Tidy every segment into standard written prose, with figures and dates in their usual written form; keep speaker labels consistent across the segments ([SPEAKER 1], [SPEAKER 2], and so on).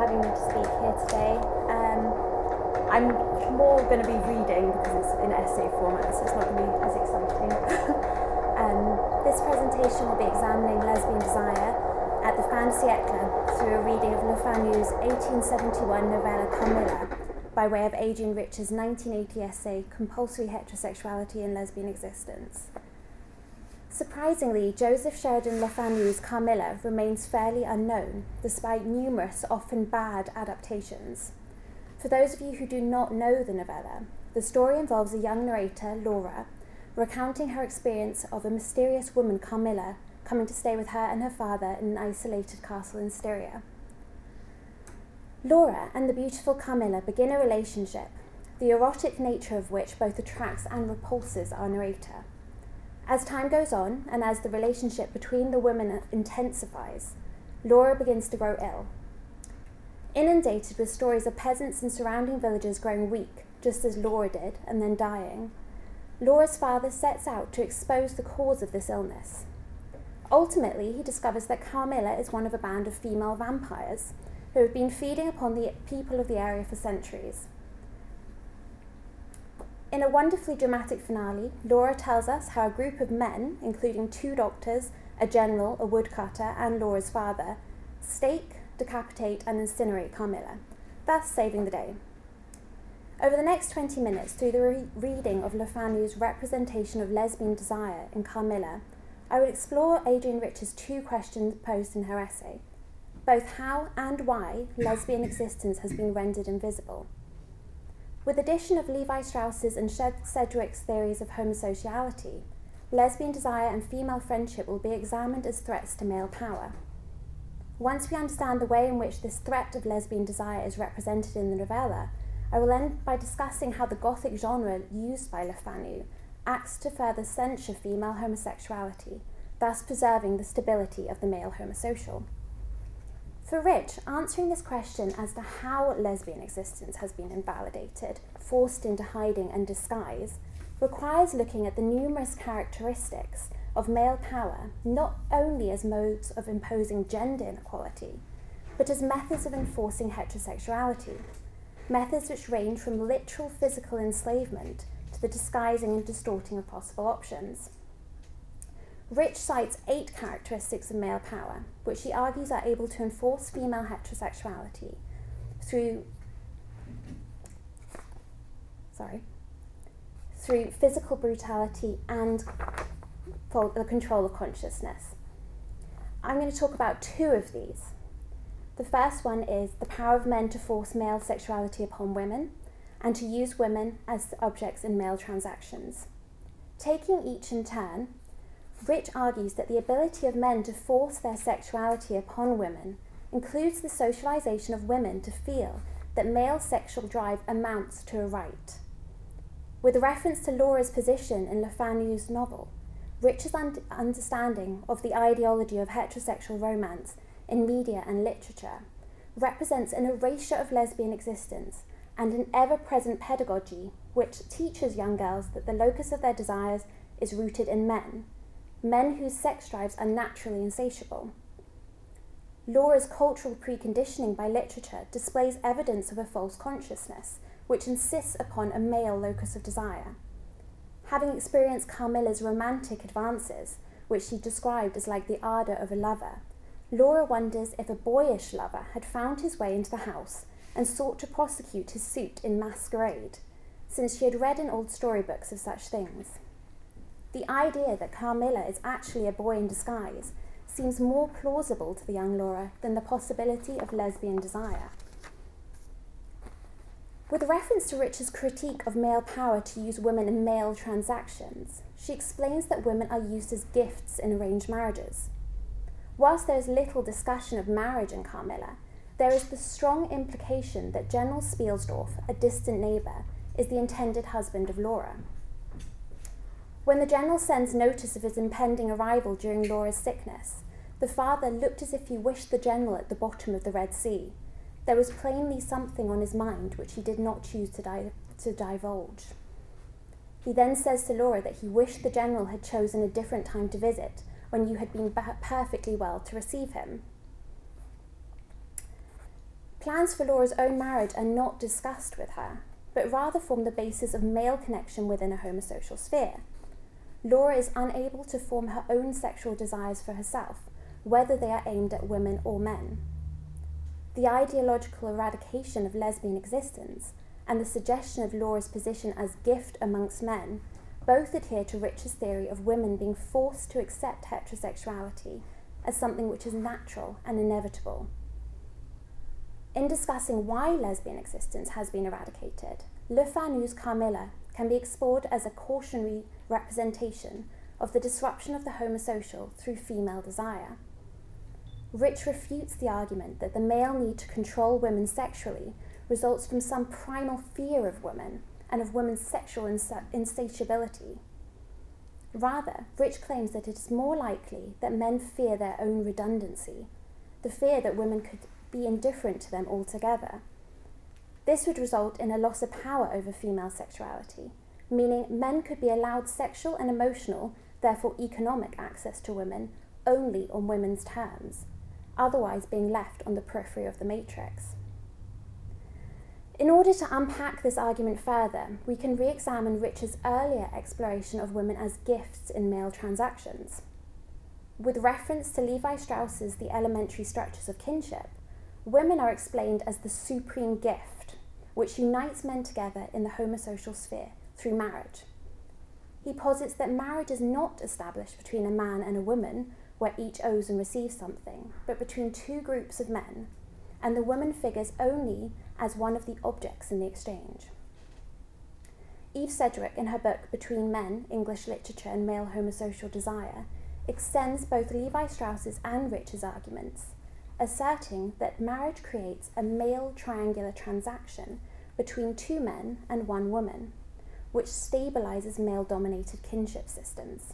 [SPEAKER 1] having me to speak here today. I'm more going to be reading because it's in essay format, so it's not going to be as exciting. This presentation will be examining lesbian desire at the Fin de Siècle through a reading of Le Fanu's 1871 novella Carmilla by way of Adrian Rich's 1980 essay Compulsory Heterosexuality and Lesbian Existence. Surprisingly, Joseph Sheridan Le Fanu's Carmilla remains fairly unknown, despite numerous, often bad adaptations. For those of you who do not know the novella, the story involves a young narrator, Laura, recounting her experience of a mysterious woman, Carmilla, coming to stay with her and her father in an isolated castle in Styria. Laura and the beautiful Carmilla begin a relationship, the erotic nature of which both attracts and repulses our narrator. As time goes on, and as the relationship between the women intensifies, Laura begins to grow ill. Inundated with stories of peasants in surrounding villages growing weak, just as Laura did, and then dying, Laura's father sets out to expose the cause of this illness. Ultimately, he discovers that Carmilla is one of a band of female vampires who have been feeding upon the people of the area for centuries. In a wonderfully dramatic finale, Laura tells us how a group of men, including 2 doctors, a general, a woodcutter, and Laura's father, stake, decapitate, and incinerate Carmilla, thus saving the day. Over the next 20 minutes, through the reading of Le Fanu's representation of lesbian desire in Carmilla, I will explore Adrian Rich's 2 questions posed in her essay, both how and why lesbian existence has been rendered invisible. With addition of Levi Strauss's and Sedgwick's theories of homosociality, lesbian desire and female friendship will be examined as threats to male power. Once we understand the way in which this threat of lesbian desire is represented in the novella, I will end by discussing how the Gothic genre used by Le Fanu acts to further censure female homosexuality, thus preserving the stability of the male homosocial. For Rich, answering this question as to how lesbian existence has been invalidated, forced into hiding and disguise, requires looking at the numerous characteristics of male power, not only as modes of imposing gender inequality, but as methods of enforcing heterosexuality, methods which range from literal physical enslavement to the disguising and distorting of possible options. Rich cites 8 characteristics of male power, which he argues are able to enforce female heterosexuality through physical brutality and for the control of consciousness. I'm going to talk about 2 of these. The first one is the power of men to force male sexuality upon women and to use women as objects in male transactions. Taking each in turn, Rich argues that the ability of men to force their sexuality upon women includes the socialization of women to feel that male sexual drive amounts to a right. With reference to Laura's position in Le Fanu's novel, Rich's understanding of the ideology of heterosexual romance in media and literature represents an erasure of lesbian existence and an ever-present pedagogy which teaches young girls that the locus of their desires is rooted in men whose sex drives are naturally insatiable. Laura's cultural preconditioning by literature displays evidence of a false consciousness, which insists upon a male locus of desire. Having experienced Carmilla's romantic advances, which she described as like the ardour of a lover, Laura wonders if a boyish lover had found his way into the house and sought to prosecute his suit in masquerade, since she had read in old storybooks of such things. The idea that Carmilla is actually a boy in disguise seems more plausible to the young Laura than the possibility of lesbian desire. With reference to Rich's critique of male power to use women in male transactions, she explains that women are used as gifts in arranged marriages. Whilst there is little discussion of marriage in Carmilla, there is the strong implication that General Spielsdorf, a distant neighbour, is the intended husband of Laura. When the general sends notice of his impending arrival during Laura's sickness, the father looked as if he wished the general at the bottom of the Red Sea. There was plainly something on his mind which he did not choose to divulge. He then says to Laura that he wished the general had chosen a different time to visit, when you had been perfectly well to receive him. Plans for Laura's own marriage are not discussed with her, but rather form the basis of male connection within a homosocial sphere. Laura is unable to form her own sexual desires for herself, whether they are aimed at women or men. The ideological eradication of lesbian existence and the suggestion of Laura's position as gift amongst men both adhere to Rich's theory of women being forced to accept heterosexuality as something which is natural and inevitable. In discussing why lesbian existence has been eradicated, Le Fanu's Carmilla can be explored as a cautionary representation of the disruption of the homosocial through female desire. Rich refutes the argument that the male need to control women sexually results from some primal fear of women and of women's sexual insatiability. Rather, Rich claims that it is more likely that men fear their own redundancy, the fear that women could be indifferent to them altogether. This would result in a loss of power over female sexuality, meaning men could be allowed sexual and emotional, therefore economic access to women only on women's terms, otherwise being left on the periphery of the matrix. In order to unpack this argument further, we can re-examine Rich's earlier exploration of women as gifts in male transactions. With reference to Levi Strauss's The Elementary Structures of Kinship, women are explained as the supreme gift, which unites men together in the homosocial sphere through marriage. He posits that marriage is not established between a man and a woman, where each owes and receives something, but between two groups of men, and the woman figures only as one of the objects in the exchange. Eve Sedgwick, in her book Between Men, English Literature and Male Homosocial Desire, extends both Levi Strauss's and Rich's arguments, asserting that marriage creates a male triangular transaction between two men and one woman, which stabilizes male-dominated kinship systems.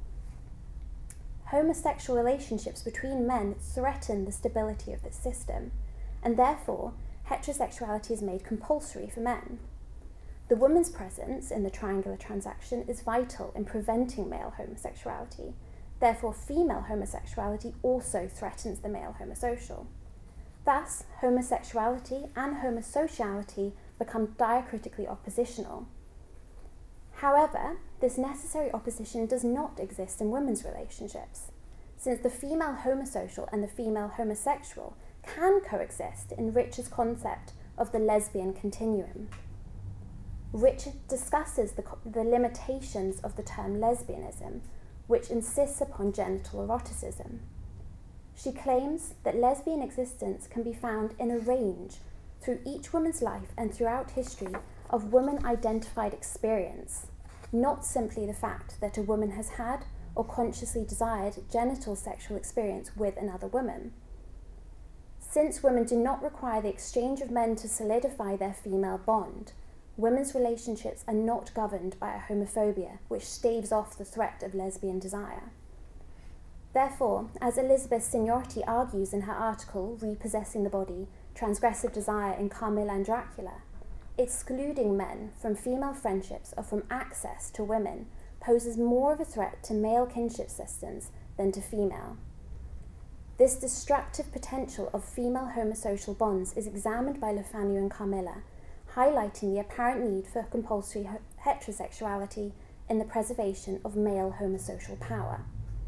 [SPEAKER 1] Homosexual relationships between men threaten the stability of this system, and therefore heterosexuality is made compulsory for men. The woman's presence in the triangular transaction is vital in preventing male homosexuality. Therefore, female homosexuality also threatens the male homosocial. Thus, homosexuality and homosociality become diacritically oppositional. However, this necessary opposition does not exist in women's relationships, since the female homosocial and the female homosexual can coexist in Rich's concept of the lesbian continuum. Rich discusses the limitations of the term lesbianism, which insists upon genital eroticism. She claims that lesbian existence can be found in a range through each woman's life and throughout history of woman-identified experience, not simply the fact that a woman has had or consciously desired genital sexual experience with another woman. Since women do not require the exchange of men to solidify their female bond, women's relationships are not governed by a homophobia which staves off the threat of lesbian desire. Therefore, as Elizabeth Signoretti argues in her article Repossessing the Body, Transgressive Desire in Carmilla and Dracula, excluding men from female friendships or from access to women poses more of a threat to male kinship systems than to female. This destructive potential of female homosocial bonds is examined by Le Fanu and Carmilla, highlighting the apparent need for compulsory heterosexuality in the preservation of male homosocial power.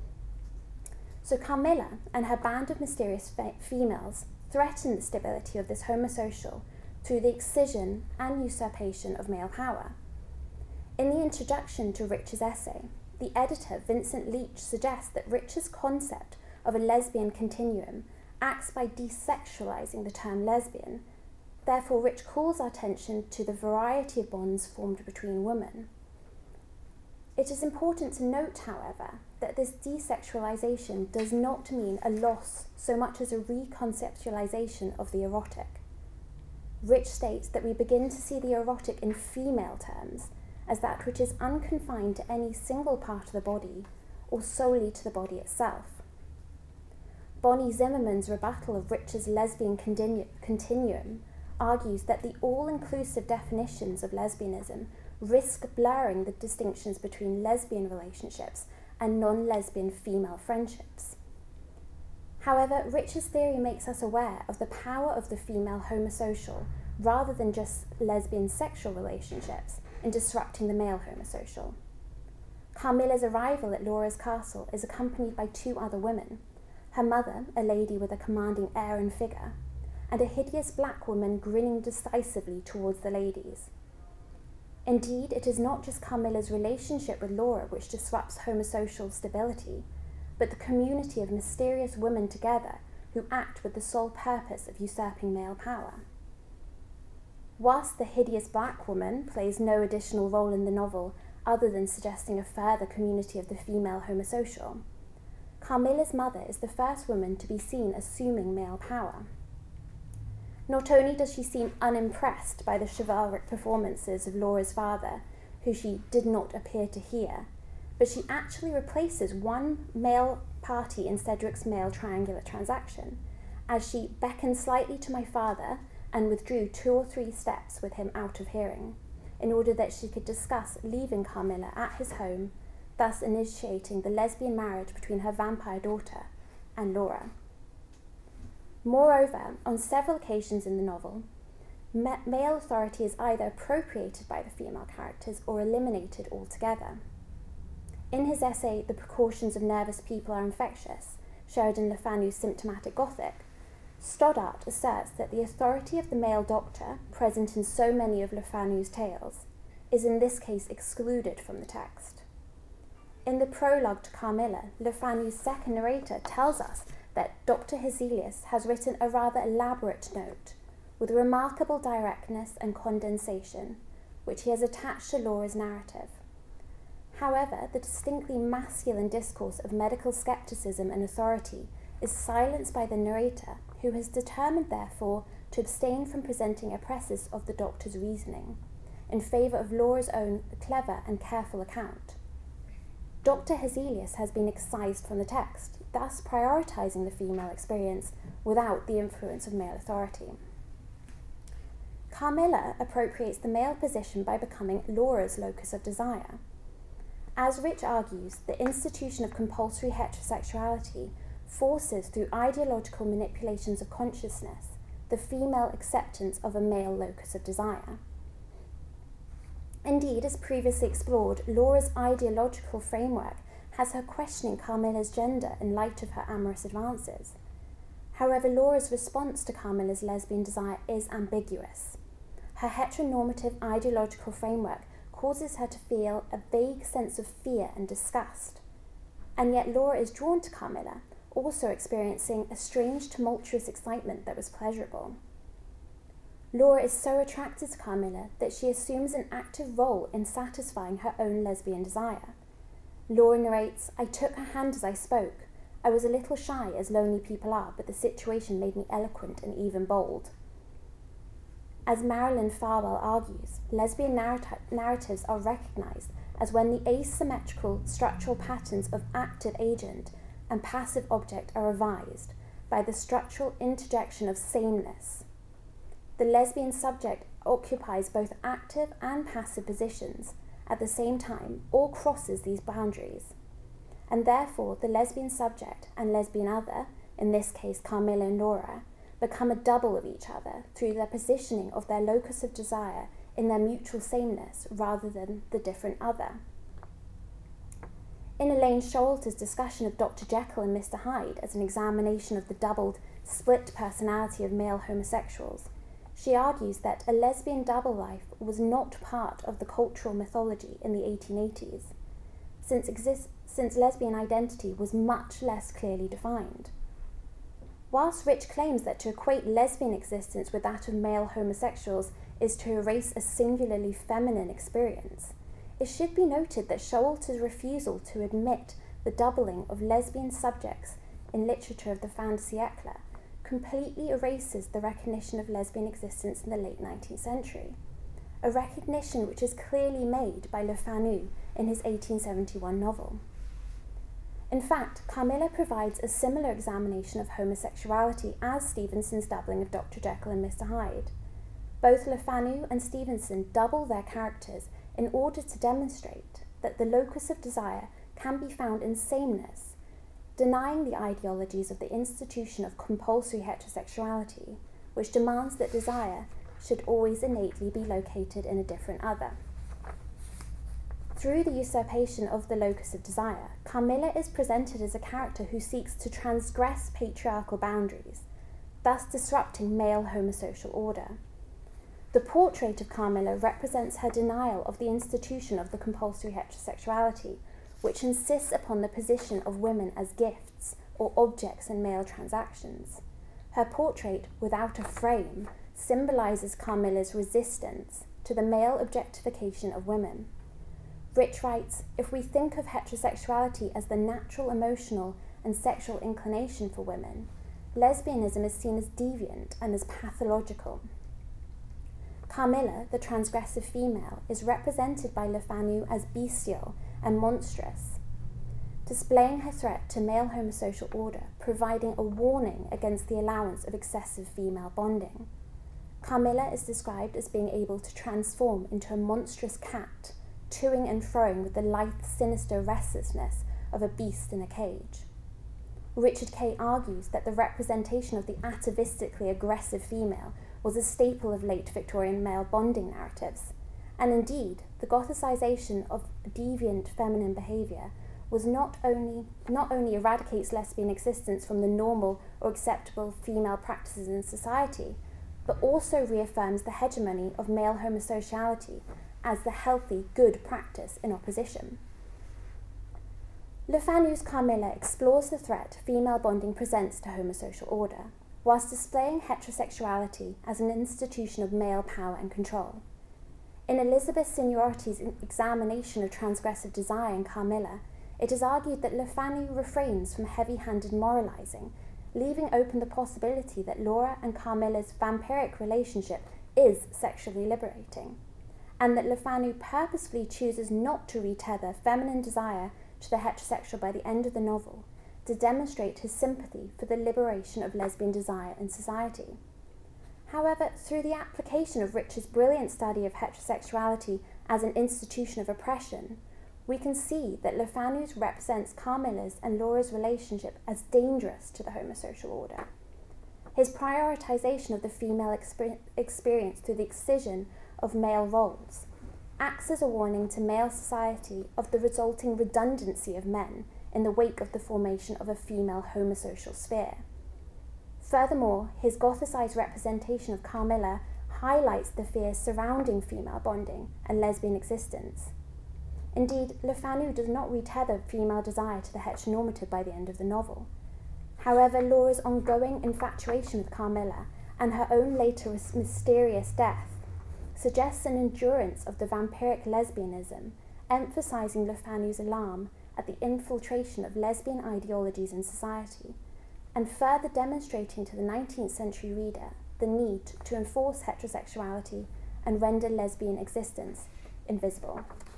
[SPEAKER 1] So Carmilla and her band of mysterious females threaten the stability of this homosocial through the excision and usurpation of male power. In the introduction to Rich's essay, the editor, Vincent Leach, suggests that Rich's concept of a lesbian continuum acts by desexualizing the term lesbian. Therefore, Rich calls our attention to the variety of bonds formed between women. It is important to note, however, that this desexualization does not mean a loss so much as a reconceptualization of the erotic. Rich states that we begin to see the erotic in female terms as that which is unconfined to any single part of the body or solely to the body itself. Bonnie Zimmerman's rebuttal of Rich's lesbian continuum argues that the all-inclusive definitions of lesbianism risk blurring the distinctions between lesbian relationships and non-lesbian female friendships. However, Rich's theory makes us aware of the power of the female homosocial rather than just lesbian sexual relationships in disrupting the male homosocial. Carmilla's arrival at Laura's castle is accompanied by 2 other women, her mother, a lady with a commanding air and figure, and a hideous black woman grinning decisively towards the ladies. Indeed, it is not just Carmilla's relationship with Laura which disrupts homosocial stability, but the community of mysterious women together who act with the sole purpose of usurping male power. Whilst the hideous black woman plays no additional role in the novel other than suggesting a further community of the female homosocial, Carmilla's mother is the first woman to be seen assuming male power. Not only does she seem unimpressed by the chivalric performances of Laura's father, who she did not appear to hear, but she actually replaces one male party in Cedric's male triangular transaction, as she beckoned slightly to my father and withdrew 2 or 3 steps with him out of hearing, in order that she could discuss leaving Carmilla at his home, thus initiating the lesbian marriage between her vampire daughter and Laura. Moreover, on several occasions in the novel, male authority is either appropriated by the female characters or eliminated altogether. In his essay, The Precautions of Nervous People Are Infectious, Sheridan Le Fanu's symptomatic Gothic, Stoddart asserts that the authority of the male doctor, present in so many of Le Fanu's tales, is in this case excluded from the text. In the prologue to Carmilla, Le Fanu's second narrator tells us that Dr. Hezelius has written a rather elaborate note, with remarkable directness and condensation, which he has attached to Laura's narrative. However, the distinctly masculine discourse of medical skepticism and authority is silenced by the narrator, who has determined, therefore, to abstain from presenting a precis of the doctor's reasoning, in favour of Laura's own clever and careful account. Dr. Hezelius has been excised from the text, thus prioritising the female experience without the influence of male authority. Carmilla appropriates the male position by becoming Laura's locus of desire. As Rich argues, the institution of compulsory heterosexuality forces, through ideological manipulations of consciousness, the female acceptance of a male locus of desire. Indeed, as previously explored, Laura's ideological framework has her questioning Carmilla's gender in light of her amorous advances. However, Laura's response to Carmilla's lesbian desire is ambiguous. Her heteronormative ideological framework causes her to feel a vague sense of fear and disgust, and yet Laura is drawn to Carmilla, also experiencing a strange tumultuous excitement that was pleasurable. Laura is so attracted to Carmilla that she assumes an active role in satisfying her own lesbian desire. Laura narrates, "I took her hand as I spoke. I was a little shy, as lonely people are, but the situation made me eloquent and even bold." As Marilyn Farwell argues, lesbian narratives are recognised as when the asymmetrical structural patterns of active agent and passive object are revised by the structural interjection of sameness. The lesbian subject occupies both active and passive positions at the same time, or crosses these boundaries, and therefore the lesbian subject and lesbian other, in this case Carmilla and Laura, become a double of each other through their positioning of their locus of desire in their mutual sameness rather than the different other. In Elaine Showalter's discussion of Dr. Jekyll and Mr. Hyde as an examination of the doubled, split personality of male homosexuals, she argues that a lesbian double life was not part of the cultural mythology in the 1880s, since lesbian identity was much less clearly defined. Whilst Rich claims that to equate lesbian existence with that of male homosexuals is to erase a singularly feminine experience, it should be noted that Showalter's refusal to admit the doubling of lesbian subjects in literature of the fin de siècle completely erases the recognition of lesbian existence in the late 19th century, a recognition which is clearly made by Le Fanu in his 1871 novel. In fact, Carmilla provides a similar examination of homosexuality as Stevenson's doubling of Dr. Jekyll and Mr. Hyde. Both Le Fanu and Stevenson double their characters in order to demonstrate that the locus of desire can be found in sameness, denying the ideologies of the institution of compulsory heterosexuality, which demands that desire should always innately be located in a different other. Through the usurpation of the locus of desire, Carmilla is presented as a character who seeks to transgress patriarchal boundaries, thus disrupting male homosocial order. The portrait of Carmilla represents her denial of the institution of the compulsory heterosexuality, which insists upon the position of women as gifts or objects in male transactions. Her portrait, without a frame, symbolises Carmilla's resistance to the male objectification of women. Rich writes, "If we think of heterosexuality as the natural emotional and sexual inclination for women, lesbianism is seen as deviant and as pathological." Carmilla, the transgressive female, is represented by Le Fanu as bestial and monstrous, displaying her threat to male homosocial order, providing a warning against the allowance of excessive female bonding. Carmilla is described as being able to transform into a monstrous cat, toing and froing with the lithe, sinister restlessness of a beast in a cage. Richard Kay argues that the representation of the atavistically aggressive female was a staple of late Victorian male bonding narratives, and indeed, the Gothicization of deviant feminine behaviour was not only eradicates lesbian existence from the normal or acceptable female practices in society, but also reaffirms the hegemony of male homosociality as the healthy, good practice in opposition. Le Fanu's Carmilla explores the threat female bonding presents to homosocial order, whilst displaying heterosexuality as an institution of male power and control. In Elizabeth Seniority's examination of transgressive desire in Carmilla, it is argued that Le Fanu refrains from heavy-handed moralising, leaving open the possibility that Laura and Carmilla's vampiric relationship is sexually liberating, and that Le Fanu purposefully chooses not to retether feminine desire to the heterosexual by the end of the novel, to demonstrate his sympathy for the liberation of lesbian desire in society. However, through the application of Richard's brilliant study of heterosexuality as an institution of oppression, we can see that Le Fanu represents Carmilla's and Laura's relationship as dangerous to the homosocial order. His prioritization of the female experience through the excision of male roles acts as a warning to male society of the resulting redundancy of men in the wake of the formation of a female homosocial sphere. Furthermore, his Gothicized representation of Carmilla highlights the fears surrounding female bonding and lesbian existence. Indeed, Le Fanu does not retether female desire to the heteronormative by the end of the novel. However, Laura's ongoing infatuation with Carmilla and her own later mysterious death suggests an endurance of the vampiric lesbianism, emphasizing Le Fanu's alarm at the infiltration of lesbian ideologies in society, and further demonstrating to the 19th century reader the need to enforce heterosexuality and render lesbian existence invisible.